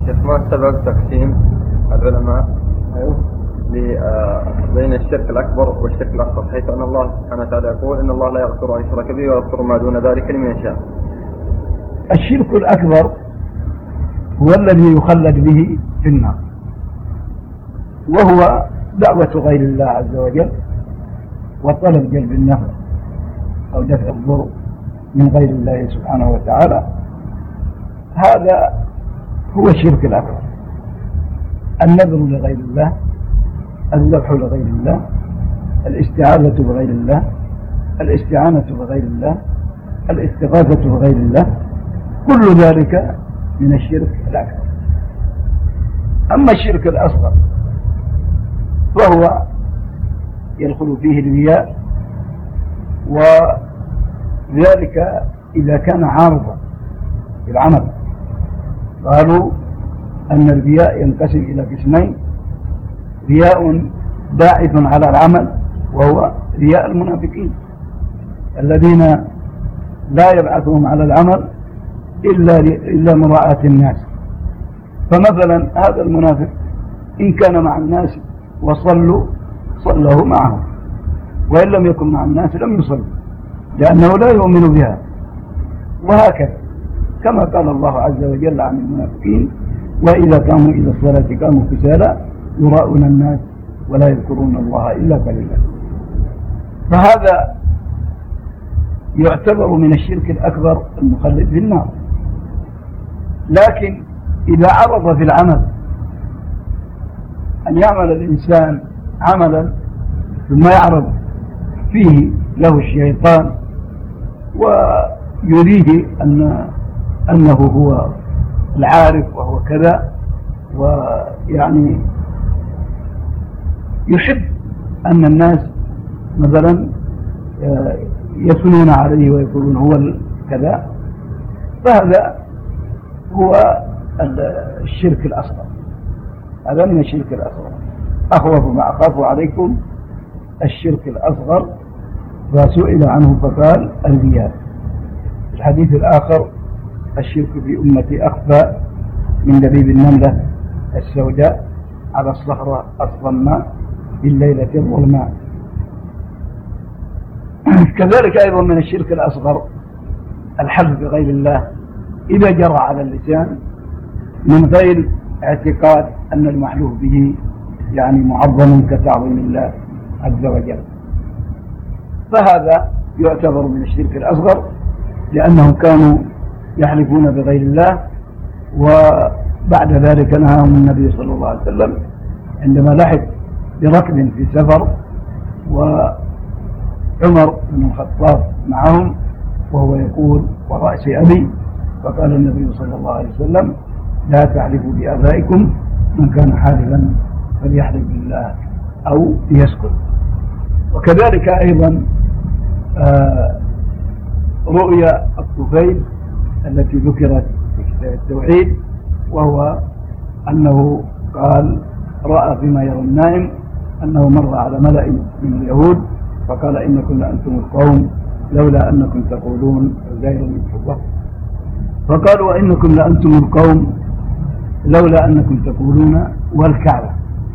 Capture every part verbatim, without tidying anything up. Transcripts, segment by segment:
شيخ، ما سبق تقسيم العلماء أيوه. بين الشرك الأكبر والشرك الأصغر، حيث أن الله سبحانه وتعالى يقول إن الله لا يغفر أن يشرك به ويغفر ما دون ذلك لمن يشاء. الشرك الأكبر هو الذي يخلد به في النار، وهو دعوة غير الله عز وجل وطلب جلب النفع أو دفع الضر من غير الله سبحانه وتعالى. هذا هو الشرك الأكبر. النذر لغير الله، الذبح لغير الله، الاستعاذة بغير الله، الاستعانة بغير الله، الاستغاثة بغير الله، كل ذلك من الشرك الأكبر. أما الشرك الأصغر فهو يدخل فيه الرياء، وذلك إذا كان عارضا بالعمل. قالوا أن الرياء ينقسم إلى قسمين: رياء باعث على العمل، وهو رياء المنافقين الذين لا يبعثهم على العمل إلا إلا مراعاة الناس. فمثلا هذا المنافق إن كان مع الناس وصلوا صلوا معهم، وإن لم يكن مع الناس لم يصلوا، لأنه لا يؤمن بها. وهكذا كما قال الله عز وجل عن المنافقين: وإذا قاموا إلى الصلاة قاموا كسالى يراءون الناس ولا يذكرون الله إلا قليلا. فهذا يعتبر من الشرك الأكبر المخلد في النار. لكن إذا عرض في العمل أن يعمل الإنسان عملا ثم يعرض فيه له الشيطان ويريه أن أنه هو العارف وهو كذا، ويعني يحب أن الناس مثلا يثنون عليه ويقولون هو كذا، فهذا هو الشرك الأصغر. هذا من الشرك الأصغر. أخوف ما أخاف عليكم الشرك الأصغر، فسئل عنه فقال: الرياء. الحديث الآخر: الشرك في أمتي أخفى من دبيب النملة السوداء على الصخرة الصماء في الليلة الظلماء. كذلك أيضا من الشرك الأصغر الحلف بغير الله إذا جرى على اللسان من غير اعتقاد أن المحلوف به يعني معظم كتعظيم الله عز وجل، فهذا يعتبر من الشرك الأصغر، لأنهم كانوا يحلفون بغير الله. وبعد ذلك نهاهم النبي صلى الله عليه وسلم عندما لحق بركب في سفر وعمر بن الخطاب معهم وهو يقول: ورأس أبي. فقال النبي صلى الله عليه وسلم: لا تحلفوا بآبائكم، من كان حالفا فليحلف بالله أو ليسكت. وكذلك أيضا آه رؤيا الطفيل التي ذكرت في كتاب التوحيد، وهو أنه قال رأى فيما يرى النائم أنه مر على ملأ من اليهود فقال: إنكم لأنتم القوم لولا أنكم تقولون عزير من الله. فقالوا: وإنكم لأنتم القوم لولا أنكم تقولون والكعبة،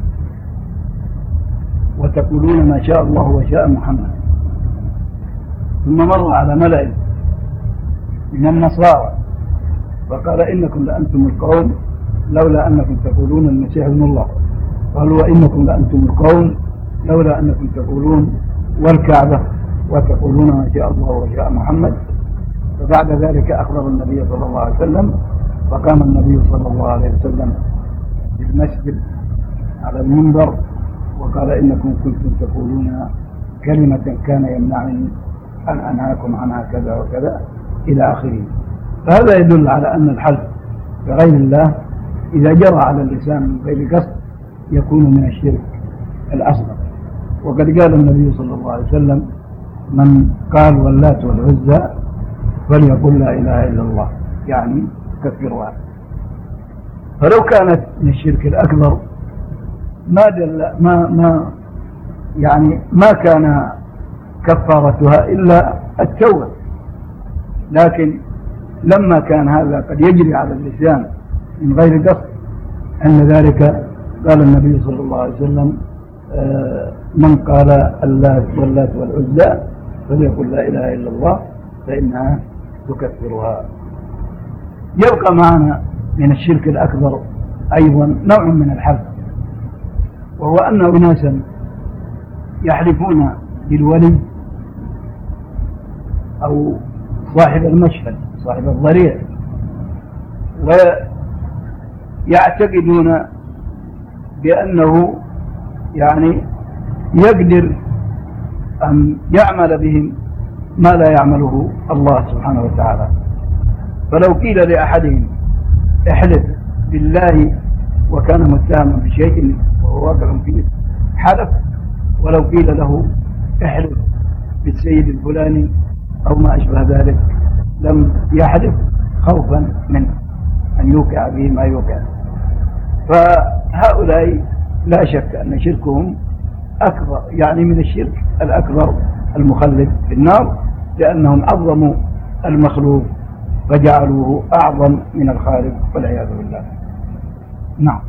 وتقولون ما شاء الله وشاء محمد. ثم مر على ملأ من النصارى فقال: إنكم لأنتم القوم لولا أنكم تقولون المسيح ابن الله. قالوا: وإنكم لأنتم القوم لولا أنكم تقولون والكعبة، وتقولون ما شاء الله وشاء محمد. فبعد ذلك أخبر النبي صلى الله عليه وسلم، فقام النبي صلى الله عليه وسلم في المسجد على المنبر وقال: إنكم كنتم تقولون كلمة كان يمنعني أن أنهاكم عنها كذا وكذا إلى آخره. فهذا يدل على أن الحلف بغير الله إذا جرى على اللسان من غير قصد يكون من الشرك الأصغر. وقد قال النبي صلى الله عليه وسلم: من قال واللات والعزى فليقل لا إله إلا الله، يعني كفرها. فلو كانت من الشرك الأكبر ما دل ما ما يعني ما كان كفارتها إلا التوبة، لكن لما كان هذا قد يجري على اللسان من غير قصد عند ذلك قال النبي صلى الله عليه وسلم من قال اللات واللات والعزى فليقل لا إله إلا الله فإنها تكفرها. يبقى معنا من الشرك الأكبر أيضا نوع من الحلف، وهو أن أناسا يحلفون بالولي أو صاحب المشهد صاحب الضريع، ويعتقدون بأنه يعني يقدر أن يعمل بهم ما لا يعمله الله سبحانه وتعالى. فلو قيل لأحدهم احلف بالله وكان متهما بشيء وهو واقع فيه حلف، ولو قيل له احلف بالسيد الفلاني أو ما أشبه ذلك لم يحلف خوفا منه أن يوقع به ما يوقع. فهؤلاء لا شك أن شركهم أكبر، يعني من الشرك الأكبر المخلد في النار، لأنهم عظموا المخلوق فجعلوه أعظم من الخالق والعياذ بالله. نعم.